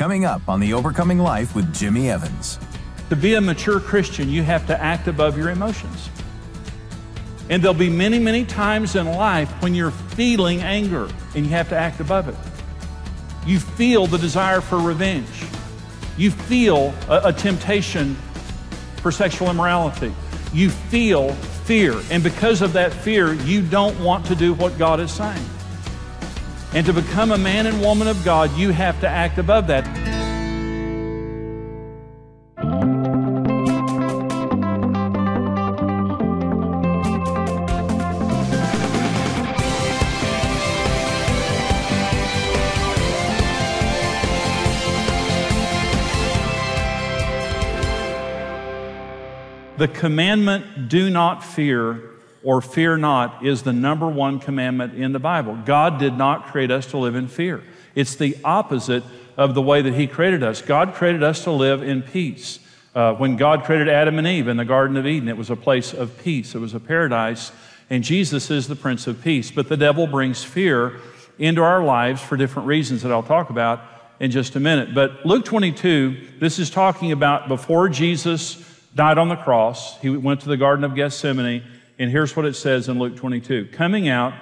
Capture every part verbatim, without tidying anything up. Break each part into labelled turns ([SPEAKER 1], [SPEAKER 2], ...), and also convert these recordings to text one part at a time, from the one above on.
[SPEAKER 1] coming up on The Overcoming Life with Jimmy Evans.
[SPEAKER 2] To be a mature Christian, you have to act above your emotions. And there'll be many, many times in life when you're feeling anger and you have to act above it. You feel the desire for revenge. You feel a, a temptation for sexual immorality. You feel fear. And because of that fear, you don't want to do what God is saying. And to become a man and woman of God, you have to act above that. The commandment, do not fear or fear not, is the number one commandment in the Bible. God did not create us to live in fear. It's the opposite of the way that He created us. God created us to live in peace. Uh, when God created Adam and Eve in the Garden of Eden, it was a place of peace. It was a paradise, and Jesus is the Prince of Peace. But the devil brings fear into our lives for different reasons that I'll talk about in just a minute. But Luke twenty-two, this is talking about before Jesus died on the cross. He went to the Garden of Gethsemane, and here's what it says in Luke twenty-two. Coming out,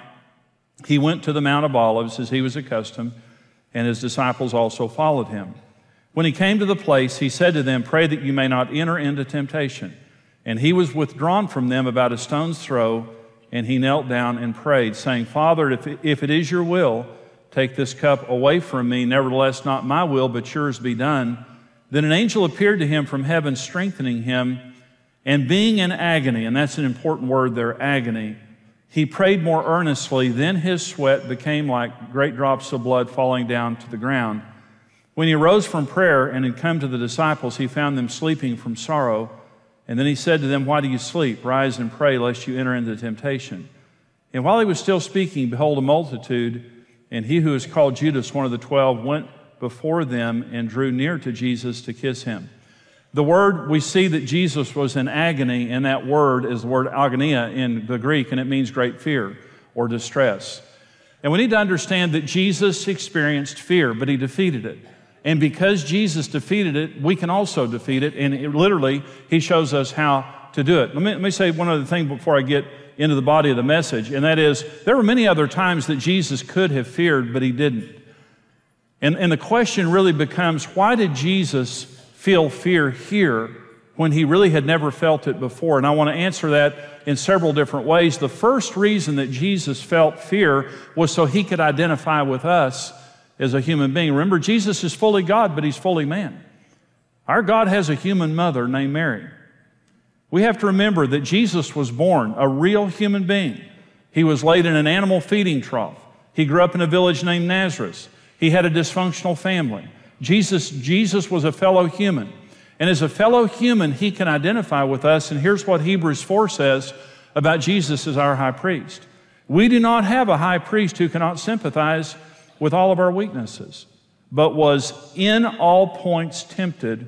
[SPEAKER 2] He went to the Mount of Olives as He was accustomed, and His disciples also followed Him. When He came to the place, He said to them, "Pray that you may not enter into temptation." And He was withdrawn from them about a stone's throw, and He knelt down and prayed, saying, "Father, if, if it is your will, take this cup away from me. Nevertheless, not my will, but yours be done." Then an angel appeared to him from heaven, strengthening him, and being in agony, and that's an important word there, agony, he prayed more earnestly. Then his sweat became like great drops of blood falling down to the ground. When he arose from prayer and had come to the disciples, he found them sleeping from sorrow. And then he said to them, "Why do you sleep? Rise and pray, lest you enter into temptation." And while he was still speaking, behold, a multitude, and he who is called Judas, one of the twelve, went before them and drew near to Jesus to kiss him. The word, we see that Jesus was in agony, and that word is the word agonia in the Greek, and it means great fear or distress. And we need to understand that Jesus experienced fear, but He defeated it. And because Jesus defeated it, we can also defeat it, and it, literally, He shows us how to do it. Let me, let me say one other thing before I get into the body of the message, and that is, there were many other times that Jesus could have feared, but He didn't. And, and the question really becomes, why did Jesus feel fear here when He really had never felt it before? And I want to answer that in several different ways. The first reason that Jesus felt fear was so He could identify with us as a human being. Remember, Jesus is fully God, but He's fully man. Our God has a human mother named Mary. We have to remember that Jesus was born a real human being. He was laid in an animal feeding trough. He grew up in a village named Nazareth. He had a dysfunctional family. Jesus, Jesus was a fellow human. And as a fellow human, He can identify with us. And here's what Hebrews four says about Jesus as our high priest. We do not have a high priest who cannot sympathize with all of our weaknesses, but was in all points tempted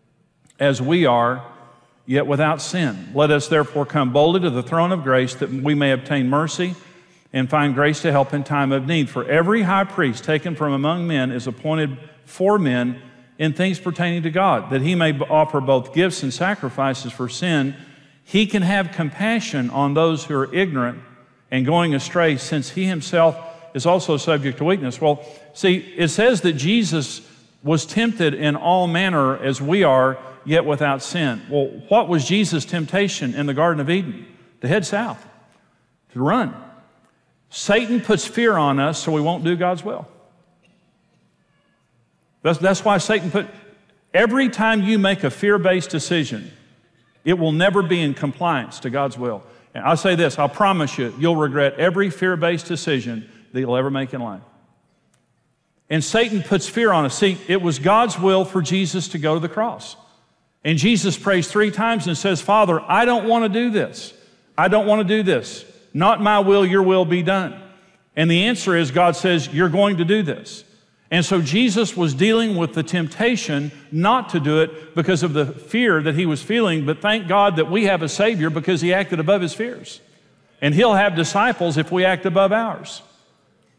[SPEAKER 2] as we are, yet without sin. Let us therefore come boldly to the throne of grace that we may obtain mercy and find grace to help in time of need. For every high priest taken from among men is appointed for men in things pertaining to God, that He may offer both gifts and sacrifices for sin. He can have compassion on those who are ignorant and going astray, since He Himself is also subject to weakness. Well, see, it says that Jesus was tempted in all manner as we are, yet without sin. Well, what was Jesus' temptation in the Garden of Eden? To head south, to run. Satan puts fear on us so we won't do God's will. That's, that's why Satan put, every time you make a fear-based decision, it will never be in compliance to God's will. And I'll say this, I'll promise you, you'll regret every fear-based decision that you'll ever make in life. And Satan puts fear on us. See, it was God's will for Jesus to go to the cross. And Jesus prays three times and says, "Father, I don't want to do this. I don't want to do this. Not my will, your will be done." And the answer is, God says, you're going to do this. And so Jesus was dealing with the temptation not to do it because of the fear that He was feeling, but thank God that we have a Savior because He acted above His fears. And He'll have disciples if we act above ours.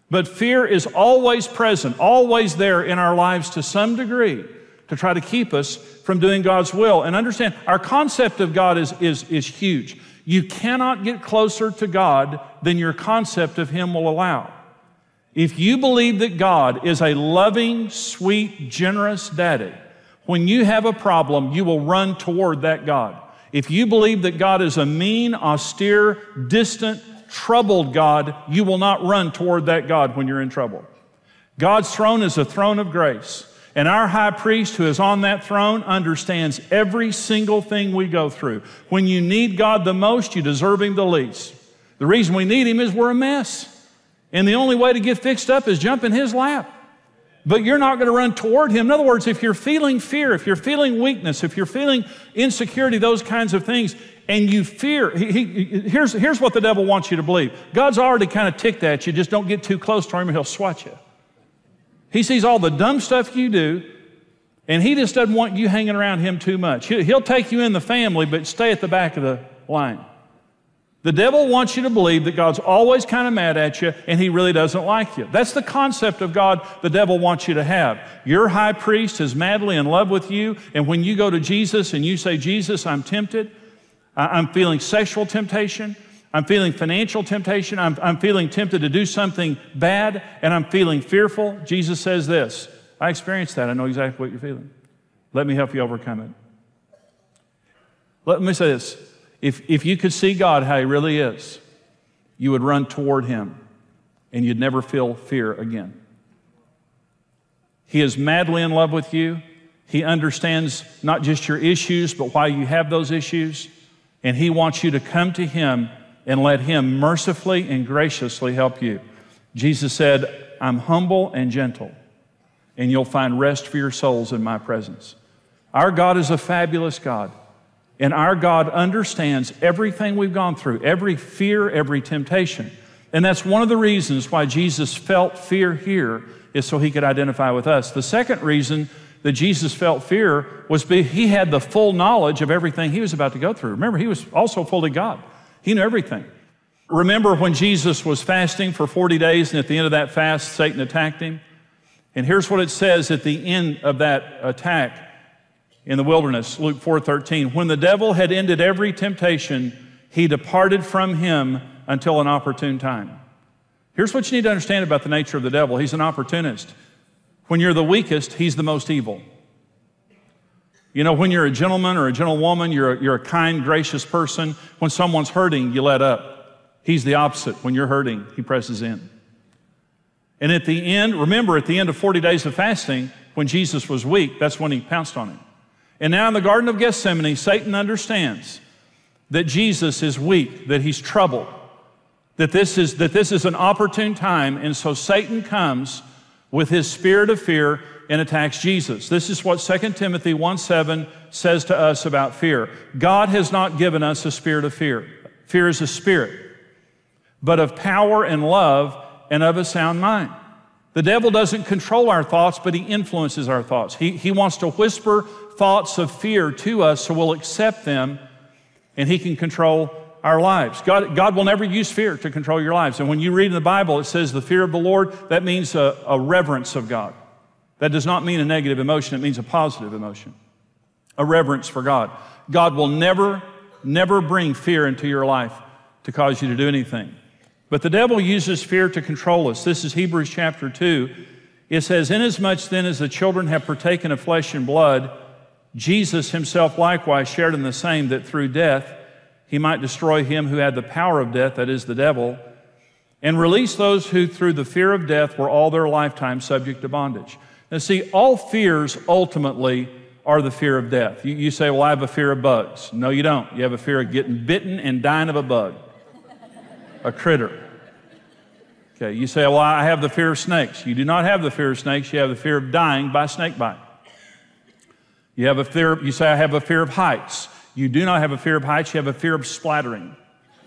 [SPEAKER 2] But fear is always present, always there in our lives to some degree to try to keep us from doing God's will. And understand, our concept of God is, is, is huge. You cannot get closer to God than your concept of Him will allow. If you believe that God is a loving, sweet, generous daddy, when you have a problem, you will run toward that God. If you believe that God is a mean, austere, distant, troubled God, you will not run toward that God when you're in trouble. God's throne is a throne of grace. And our high priest who is on that throne understands every single thing we go through. When you need God the most, you deserve Him the least. The reason we need Him is we're a mess. And the only way to get fixed up is jump in His lap. But you're not going to run toward Him. In other words, if you're feeling fear, if you're feeling weakness, if you're feeling insecurity, those kinds of things, and you fear, he, he, here's, here's what the devil wants you to believe. God's already kind of ticked at you. Just don't get too close to Him or He'll swat you. He sees all the dumb stuff you do, and He just doesn't want you hanging around Him too much. He'll take you in the family, but stay at the back of the line. The devil wants you to believe that God's always kind of mad at you and He really doesn't like you. That's the concept of God the devil wants you to have. Your high priest is madly in love with you, and when you go to Jesus and you say, Jesus, I'm tempted, I'm feeling sexual temptation, I'm feeling financial temptation, I'm, I'm feeling tempted to do something bad, and I'm feeling fearful, Jesus says this, I experienced that, I know exactly what you're feeling. Let me help you overcome it. Let me say this. If, if you could see God how He really is, you would run toward Him and you'd never feel fear again. He is madly in love with you. He understands not just your issues, but why you have those issues. And He wants you to come to Him and let Him mercifully and graciously help you. Jesus said, I'm humble and gentle, and you'll find rest for your souls in my presence. Our God is a fabulous God. And our God understands everything we've gone through, every fear, every temptation. And that's one of the reasons why Jesus felt fear here, is so He could identify with us. The second reason that Jesus felt fear was because He had the full knowledge of everything He was about to go through. Remember, He was also fully God. He knew everything. Remember when Jesus was fasting for forty days, and at the end of that fast, Satan attacked Him? And here's what it says at the end of that attack in the wilderness, Luke four thirteen. When the devil had ended every temptation, he departed from him until an opportune time. Here's what you need to understand about the nature of the devil. He's an opportunist. When you're the weakest, he's the most evil. You know, when you're a gentleman or a gentlewoman, you're a, you're a kind, gracious person. When someone's hurting, you let up. He's the opposite. When you're hurting, he presses in. And at the end, remember, at the end of forty days of fasting, when Jesus was weak, that's when he pounced on him. And now in the Garden of Gethsemane, Satan understands that Jesus is weak, that he's troubled, that this is, that this is an opportune time, and so Satan comes with his spirit of fear and attacks Jesus. This is what Second Timothy one seven says to us about fear. God has not given us a spirit of fear. Fear is a spirit, but of power and love and of a sound mind. The devil doesn't control our thoughts, but he influences our thoughts. He, he wants to whisper thoughts of fear to us so we'll accept them, and he can control our lives. God, God will never use fear to control your lives. And when you read in the Bible, it says the fear of the Lord, that means a, a reverence of God. That does not mean a negative emotion. It means a positive emotion, a reverence for God. God will never, never bring fear into your life to cause you to do anything. But the devil uses fear to control us. This is Hebrews chapter two. It says, inasmuch then as the children have partaken of flesh and blood, Jesus himself likewise shared in the same, that through death he might destroy him who had the power of death, that is the devil, and release those who through the fear of death were all their lifetime subject to bondage. Now see, all fears ultimately are the fear of death. You, you say, well, I have a fear of bugs. No, you don't. You have a fear of getting bitten and dying of a bug, a critter. Okay, you say, well, I have the fear of snakes. You do not have the fear of snakes. You have the fear of dying by snake bite. You have a fear, you say, I have a fear of heights. You do not have a fear of heights. You have a fear of splattering.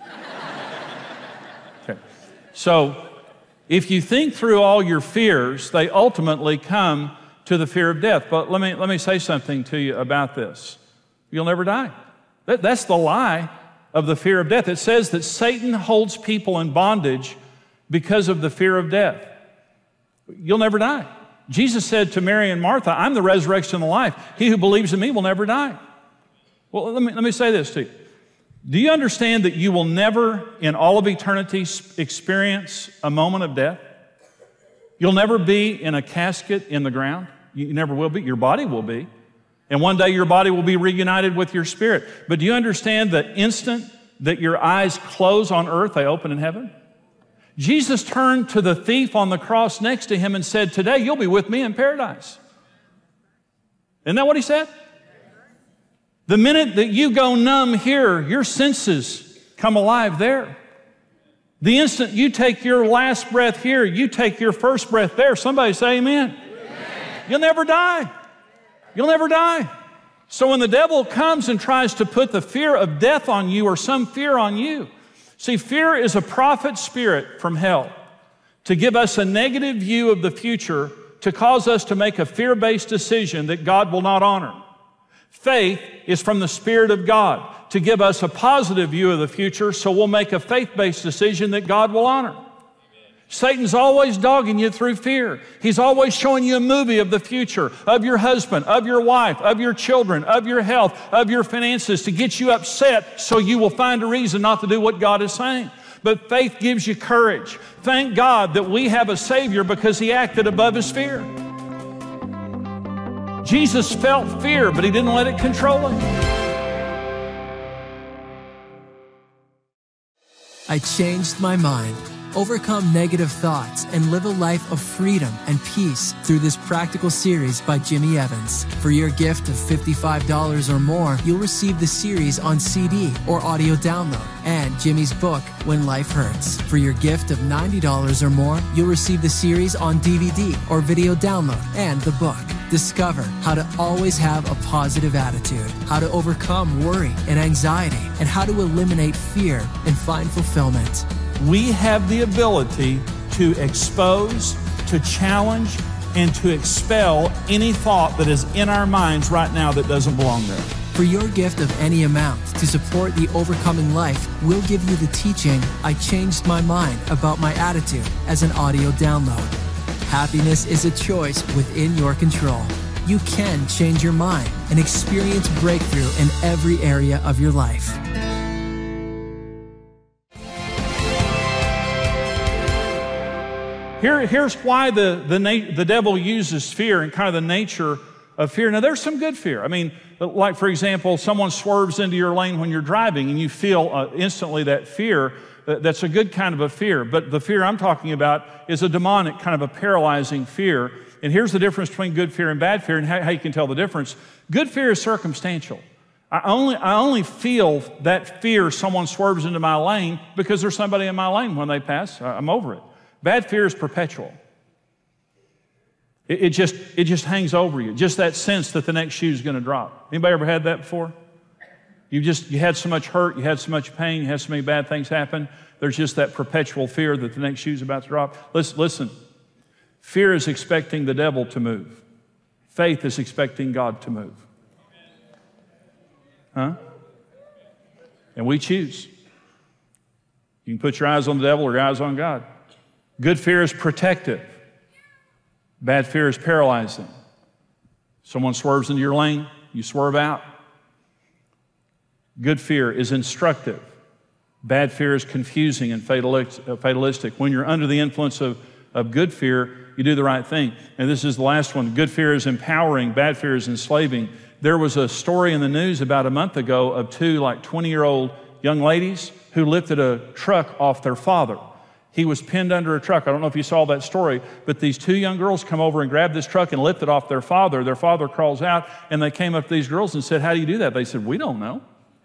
[SPEAKER 2] Okay. So if you think through all your fears, they ultimately come to the fear of death. But let me, let me say something to you about this. You'll never die. That, that's the lie of the fear of death. It says that Satan holds people in bondage because of the fear of death. You'll never die. Jesus said to Mary and Martha, I'm the resurrection and the life. He who believes in me will never die. Well, let me, let me say this to you. Do you understand that you will never, in all of eternity, experience a moment of death? You'll never be in a casket in the ground. You never will be. Your body will be. And one day your body will be reunited with your spirit. But do you understand the instant that your eyes close on earth, they open in heaven? Jesus turned to the thief on the cross next to him and said, today you'll be with me in paradise. Isn't that what he said? The minute that you go numb here, your senses come alive there. The instant you take your last breath here, you take your first breath there. Somebody say amen. Amen. You'll never die. You'll never die. So when the devil comes and tries to put the fear of death on you or some fear on you, see, fear is a prophet spirit from hell to give us a negative view of the future, to cause us to make a fear-based decision that God will not honor. Faith is from the Spirit of God to give us a positive view of the future, so we'll make a faith-based decision that God will honor. Amen. Satan's always dogging you through fear. He's always showing you a movie of the future, of your husband, of your wife, of your children, of your health, of your finances, to get you upset so you will find a reason not to do what God is saying. But faith gives you courage. Thank God that we have a Savior because He acted above His fear. Jesus felt fear, but He didn't let it control Him.
[SPEAKER 3] I changed my mind, overcome negative thoughts, and live a life of freedom and peace through this practical series by Jimmy Evans. For your gift of fifty-five dollars or more, you'll receive the series on C D or audio download and Jimmy's book, When Life Hurts. For your gift of ninety dollars or more, you'll receive the series on D V D or video download and the book. Discover how to always have a positive attitude, how to overcome worry and anxiety, and how to eliminate fear and find fulfillment.
[SPEAKER 2] We have the ability to expose, to challenge, and to expel any thought that is in our minds right now that doesn't belong there.
[SPEAKER 3] For your gift of any amount to support the Overcoming Life, we'll give you the teaching, I Changed My Mind About My Attitude, as an audio download. Happiness is a choice within your control. You can change your mind and experience breakthrough in every area of your life.
[SPEAKER 2] Here, here's why the, the, na- the devil uses fear and kind of the nature of fear. Now, there's some good fear. I mean, like, for example, someone swerves into your lane when you're driving and you feel uh, instantly that fear. That's a good kind of a fear. But the fear I'm talking about is a demonic kind of a paralyzing fear. And here's the difference between good fear and bad fear and how, how you can tell the difference. Good fear is circumstantial. I only, I only feel that fear someone swerves into my lane because there's somebody in my lane when they pass. I'm over it. Bad fear is perpetual. It, it, just, it just hangs over you. Just that sense that the next shoe is going to drop. Anybody ever had that before? You just, you had so much hurt, you had so much pain, you had so many bad things happen. There's just that perpetual fear that the next shoe's about to drop. Listen, listen. Fear is expecting the devil to move. Faith is expecting God to move. Huh? And we choose. You can put your eyes on the devil or your eyes on God. Good fear is protective. Bad fear is paralyzing. Someone swerves into your lane, you swerve out. Good fear is instructive. Bad fear is confusing and fatalistic. When you're under the influence of, of good fear, you do the right thing. And this is the last one. Good fear is empowering. Bad fear is enslaving. There was a story in the news about a month ago of two like twenty-year-old young ladies who lifted a truck off their father. He was pinned under a truck. I don't know if you saw that story, but these two young girls come over and grab this truck and lift it off their father. Their father crawls out, and they came up to these girls and said, "How do you do that?" They said, "We don't know."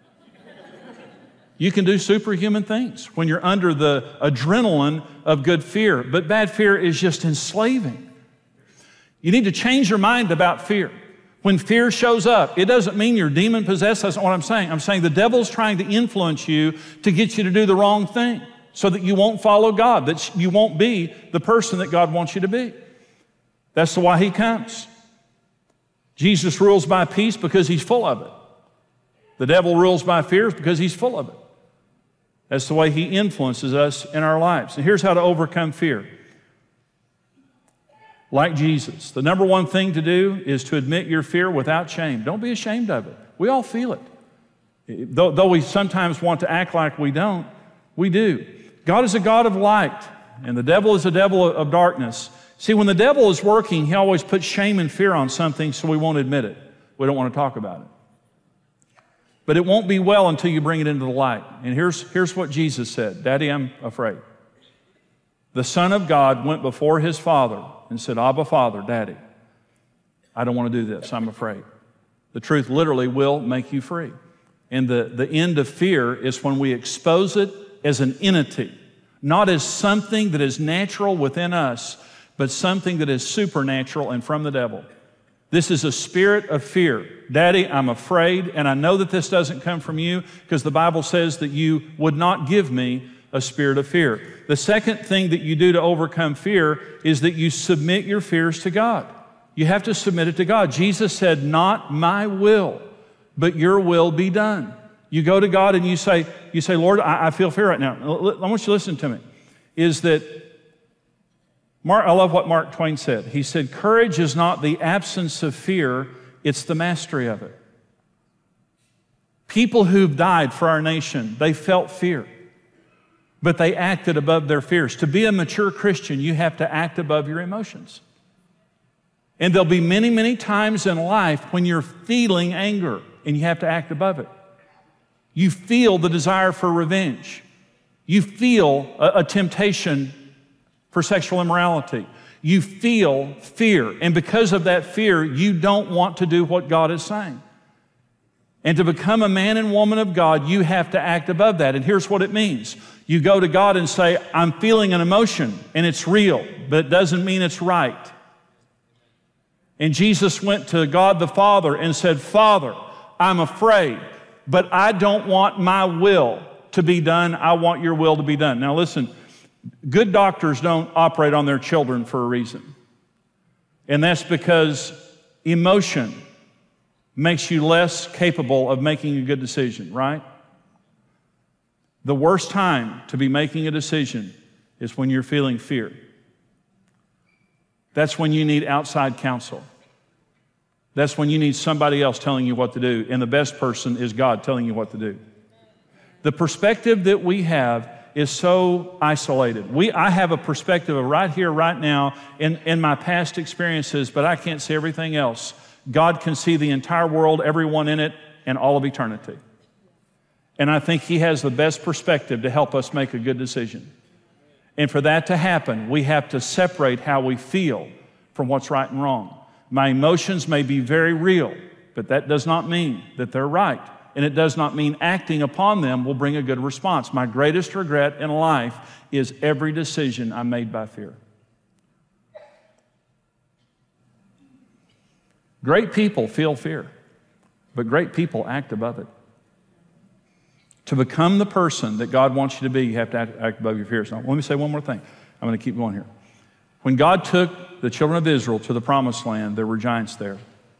[SPEAKER 2] You can do superhuman things when you're under the adrenaline of good fear, but bad fear is just enslaving. You need to change your mind about fear. When fear shows up, it doesn't mean you're demon-possessed. That's not what I'm saying. I'm saying the devil's trying to influence you to get you to do the wrong thing so that you won't follow God, that you won't be the person that God wants you to be. That's why he comes. Jesus rules by peace because he's full of it. The devil rules by fear because he's full of it. That's the way he influences us in our lives. And here's how to overcome fear. like Jesus. The number one thing to do is to admit your fear without shame. Don't be ashamed of it. We all feel it. Though, though we sometimes want to act like we don't, we do. God is a God of light, and the devil is a devil of darkness. See, when the devil is working, he always puts shame and fear on something so we won't admit it. We don't want to talk about it. But it won't be well until you bring it into the light. And here's, here's what Jesus said. Daddy, I'm afraid. The Son of God went before his Father and said, Abba, Father, Daddy, I don't want to do this. I'm afraid. The truth literally will make you free. And the, the end of fear is when we expose it as an entity, not as something that is natural within us, but something that is supernatural and from the devil. This is a spirit of fear. Daddy, I'm afraid, and I know that this doesn't come from you because the Bible says that you would not give me a spirit of fear. The second thing that you do to overcome fear is that you submit your fears to God. You have to submit it to God. Jesus said, not my will, but your will be done. You go to God and you say, you say, Lord, I, I feel fear right now. I want you to listen to me. Is that, Mark, I love what Mark Twain said. He said, courage is not the absence of fear, it's the mastery of it. People who've died for our nation, they felt fear, but they acted above their fears. To be a mature Christian, you have to act above your emotions. And there'll be many, many times in life when you're feeling anger and you have to act above it. You feel the desire for revenge. You feel a, a temptation for sexual immorality. You feel fear. And because of that fear, you don't want to do what God is saying. And to become a man and woman of God, you have to act above that. And here's what it means. You go to God and say, I'm feeling an emotion, and it's real, but it doesn't mean it's right. And Jesus went to God the Father and said, Father, I'm afraid, but I don't want my will to be done. I want your will to be done. Now listen, good doctors don't operate on their children for a reason. And that's because emotion makes you less capable of making a good decision, right? The worst time to be making a decision is when you're feeling fear. That's when you need outside counsel. That's when you need somebody else telling you what to do, and the best person is God telling you what to do. The perspective that we have is so isolated. We, I have a perspective of right here, right now, in, in my past experiences, but I can't see everything else. God can see the entire world, everyone in it, and all of eternity. And I think He has the best perspective to help us make a good decision. And for that to happen, we have to separate how we feel from what's right and wrong. My emotions may be very real, but that does not mean that they're right. And it does not mean acting upon them will bring a good response. My greatest regret in life is every decision I made by fear. Great people feel fear, but great people act above it. To become the person that God wants you to be, you have to act, act above your fears. Now, let me say one more thing. I'm going to keep going here. When God took the children of Israel to the promised land, there were giants there.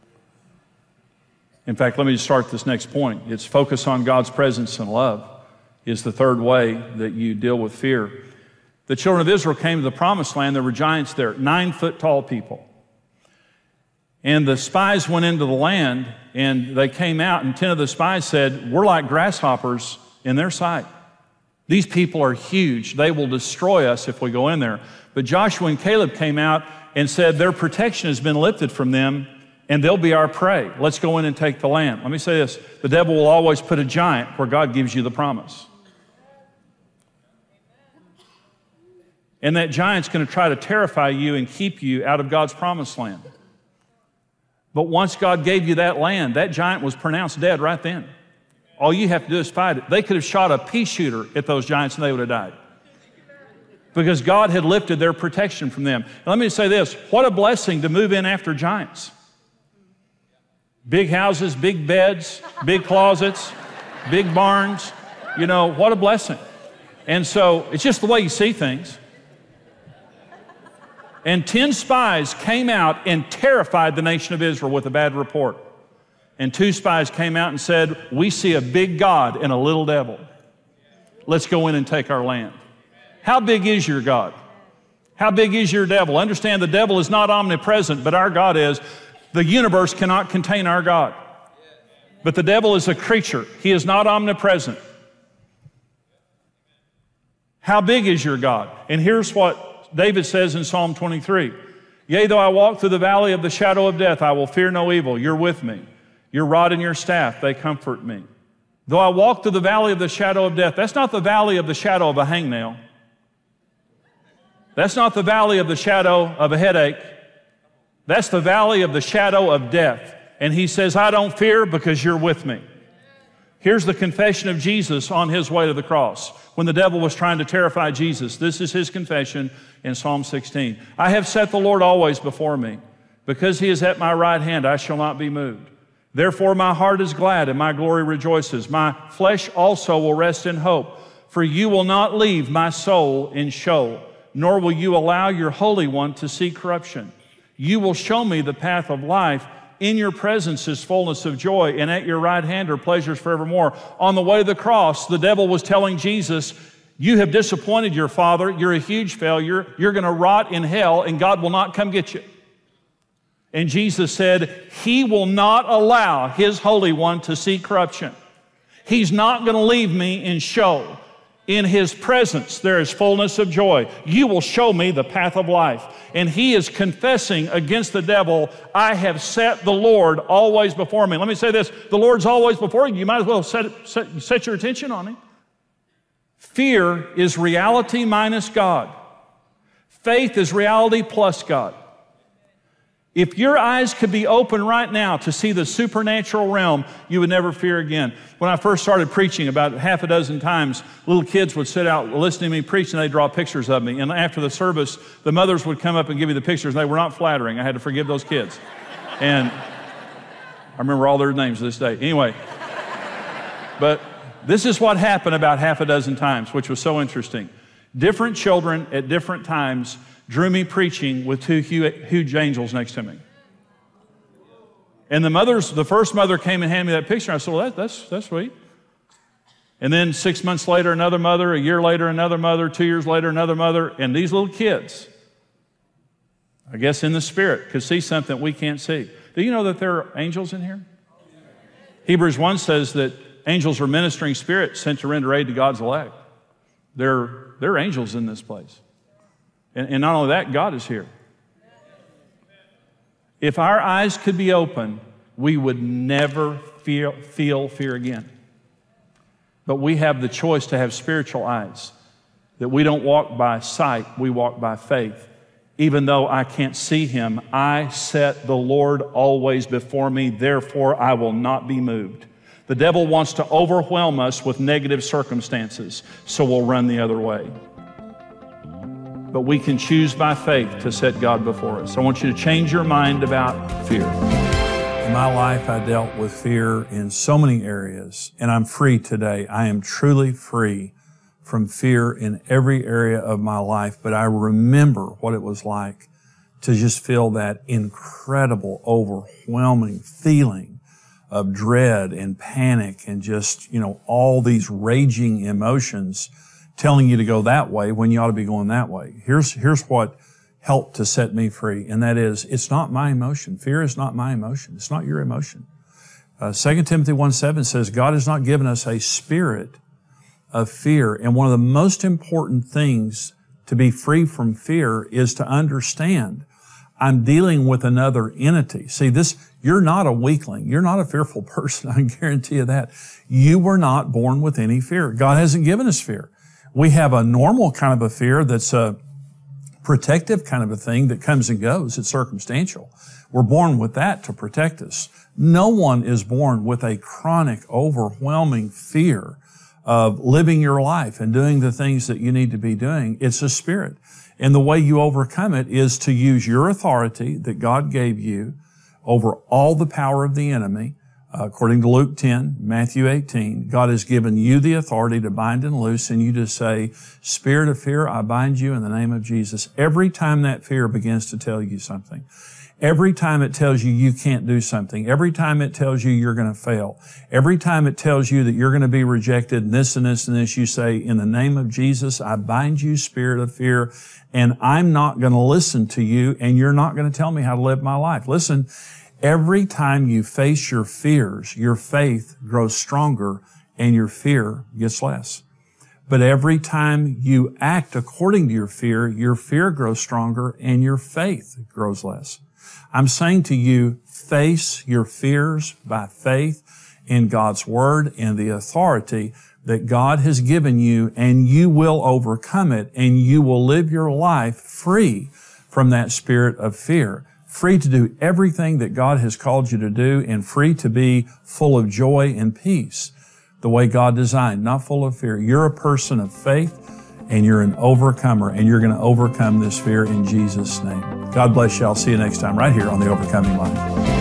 [SPEAKER 2] In fact, let me just start this next point. It's focus on God's presence and love is the third way that you deal with fear. The children of Israel came to the promised land. There were giants there, nine-foot tall people. And the spies went into the land, and they came out, and ten of the spies said, we're like grasshoppers in their sight. These people are huge. They will destroy us if we go in there. But Joshua and Caleb came out and said, their protection has been lifted from them, and they'll be our prey. Let's go in and take the land. Let me say this. The devil will always put a giant where God gives you the promise. And that giant's going to try to terrify you and keep you out of God's promised land. But once God gave you that land, that giant was pronounced dead right then. All you have to do is fight it. They could have shot a pea shooter at those giants and they would have died. Because God had lifted their protection from them. And let me say this, what a blessing to move in after giants. Big houses, big beds, big closets, big barns. You know, what a blessing. And so it's just the way you see things. And ten spies came out and terrified the nation of Israel with a bad report. And two spies came out and said, we see a big God and a little devil. Let's go in and take our land. How big is your God? How big is your devil? Understand the devil is not omnipresent, but our God is. The universe cannot contain our God. But the devil is a creature. He is not omnipresent. How big is your God? And here's what David says in Psalm twenty-three. Yea, though I walk through the valley of the shadow of death, I will fear no evil. You're with me. Your rod and your staff, they comfort me. Though I walk through the valley of the shadow of death, that's not the valley of the shadow of a hangnail. That's not the valley of the shadow of a headache. That's the valley of the shadow of death. And he says, I don't fear because you're with me. Here's the confession of Jesus on his way to the cross. When the devil was trying to terrify Jesus, this is his confession in Psalm sixteen. I have set the Lord always before me. Because he is at my right hand, I shall not be moved. Therefore my heart is glad and my glory rejoices. My flesh also will rest in hope. For you will not leave my soul in Sheol, nor will you allow your Holy One to see corruption. You will show me the path of life. In your presence is fullness of joy, and at your right hand are pleasures forevermore. On the way to the cross, the devil was telling Jesus, you have disappointed your Father. You're a huge failure. You're going to rot in hell, and God will not come get you. And Jesus said, he will not allow his Holy One to see corruption. He's not going to leave me in Sheol. In his presence, there is fullness of joy. You will show me the path of life. And he is confessing against the devil, I have set the Lord always before me. Let me say this, the Lord's always before you. You might as well set, set, set your attention on him. Fear is reality minus God. Faith is reality plus God. If your eyes could be open right now to see the supernatural realm, you would never fear again. When I first started preaching, about half a dozen times, little kids would sit out listening to me preach, and they'd draw pictures of me. And after the service, the mothers would come up and give me the pictures. They were not flattering. I had to forgive those kids. And I remember all their names to this day. Anyway, but this is what happened about half a dozen times, which was so interesting. Different children at different times drew me preaching with two huge angels next to me. And the mothers, the first mother came and handed me that picture. I said, well, that, that's, that's sweet. And then six months later, another mother, a year later, another mother, two years later, another mother. And these little kids, I guess in the spirit, could see something we can't see. Do you know that there are angels in here? Hebrews one says that angels are ministering spirits sent to render aid to God's elect. There, there are angels in this place. And, and not only that, God is here. If our eyes could be open, we would never feel, feel fear again. But we have the choice to have spiritual eyes, that we don't walk by sight, we walk by faith. Even though I can't see him, I set the Lord always before me, therefore I will not be moved. The devil wants to overwhelm us with negative circumstances, so we'll run the other way. But we can choose by faith to set God before us. I want you to change your mind about fear. In my life, I dealt with fear in so many areas, and I'm free today. I am truly free from fear in every area of my life, but I remember what it was like to just feel that incredible, overwhelming feeling of dread and panic and just, you know, all these raging emotions telling you to go that way when you ought to be going that way. Here's, here's what helped to set me free, and that is, it's not my emotion. Fear is not my emotion. It's not your emotion. Uh, Second Timothy one seven says, God has not given us a spirit of fear. And one of the most important things to be free from fear is to understand I'm dealing with another entity. See, this, you're not a weakling. You're not a fearful person. I can guarantee you that. You were not born with any fear. God hasn't given us fear. We have a normal kind of a fear that's a protective kind of a thing that comes and goes. It's circumstantial. We're born with that to protect us. No one is born with a chronic, overwhelming fear of living your life and doing the things that you need to be doing. It's a spirit. And the way you overcome it is to use your authority that God gave you over all the power of the enemy. Uh, according to Luke ten, Matthew eighteen, God has given you the authority to bind and loose, and you just say, Spirit of fear, I bind you in the name of Jesus. Every time that fear begins to tell you something. Every time it tells you you can't do something, every time it tells you you're going to fail, every time it tells you that you're going to be rejected and this and this and this, you say, in the name of Jesus, I bind you, spirit of fear, and I'm not going to listen to you, and you're not going to tell me how to live my life. Listen, every time you face your fears, your faith grows stronger and your fear gets less. But every time you act according to your fear, your fear grows stronger and your faith grows less. I'm saying to you, face your fears by faith in God's Word and the authority that God has given you, and you will overcome it, and you will live your life free from that spirit of fear, free to do everything that God has called you to do, and free to be full of joy and peace the way God designed, not full of fear. You're a person of faith, and you're an overcomer, and you're going to overcome this fear in Jesus' name. God bless you. I'll see you next time right here on The Overcoming Life.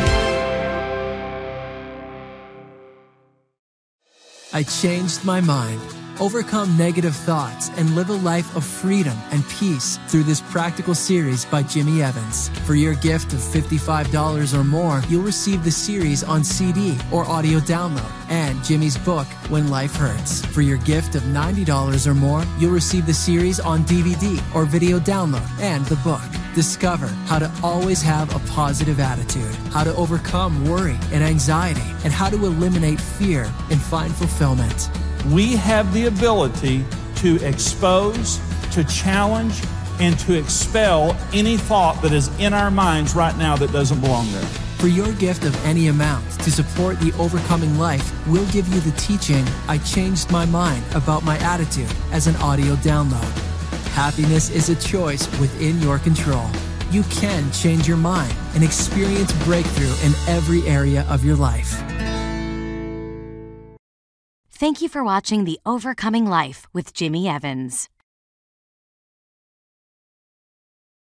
[SPEAKER 3] I changed my mind, overcome negative thoughts, and live a life of freedom and peace through this practical series by Jimmy Evans. For your gift of fifty-five dollars or more, you'll receive the series on C D or audio download and Jimmy's book, When Life Hurts. For your gift of ninety dollars or more, you'll receive the series on D V D or video download and the book. Discover how to always have a positive attitude, how to overcome worry and anxiety, and how to eliminate fear and find fulfillment.
[SPEAKER 2] We have the ability to expose, to challenge, and to expel any thought that is in our minds right now that doesn't belong there.
[SPEAKER 3] For your gift of any amount to support The Overcoming Life, we'll give you the teaching, I Changed My Mind About My Attitude, as an audio download. Happiness is a choice within your control. You can change your mind and experience breakthrough in every area of your life.
[SPEAKER 4] Thank you for watching The Overcoming Life with Jimmy Evans.